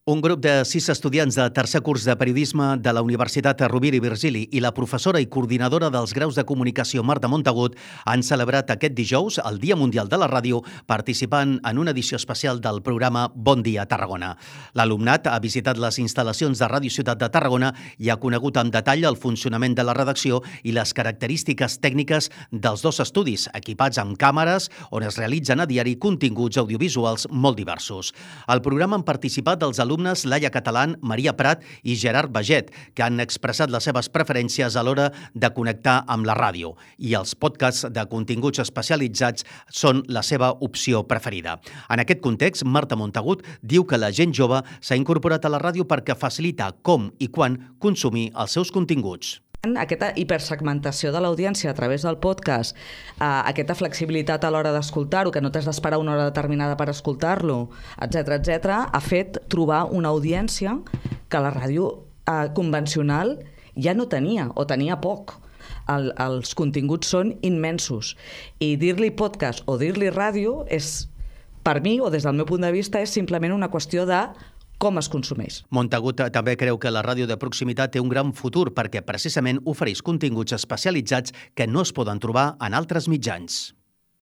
Un grup de 6 estudiants de tercer curs de periodisme de la Universitat Rovira i Virgili i la professora i coordinadora dels graus de comunicació Marta Montagut han celebrat aquest dijous el Dia Mundial de la Ràdio participant en una edició especial del programa Bon Dia Tarragona. L'alumnat ha visitat les instal·lacions de Ràdio Ciutat de Tarragona i ha conegut en detall el funcionament de la redacció i les característiques tècniques dels dos estudis, equipats amb càmeres on es realitzen a diari continguts audiovisuals molt diversos. Al programa han participat els alumnes Laia Catalán, Maria Prat i Gerard Baget, que han expressat les seves preferències a l'hora de connectar amb la ràdio. I els podcasts de continguts especialitzats són la seva opció preferida. En aquest context, Marta Montagut diu que la gent jove s'ha incorporat a la ràdio perquè facilita com i quan consumir els seus continguts. Aquesta hipersegmentació de l'audiència a través del podcast, aquesta flexibilitat a l'hora d'escoltar-ho, que no t'has d'esperar una hora determinada per escoltar-lo, etc., ha fet trobar una audiència que la ràdio convencional ja no tenia, o tenia poc. Els continguts són immensos. I dir-li podcast o dir-li ràdio és, per mi, o des del meu punt de vista, és simplement una qüestió de com es consumeix. Montagut també creu que la ràdio de proximitat té un gran futur perquè precisament ofereix continguts especialitzats que no es poden trobar en altres mitjans.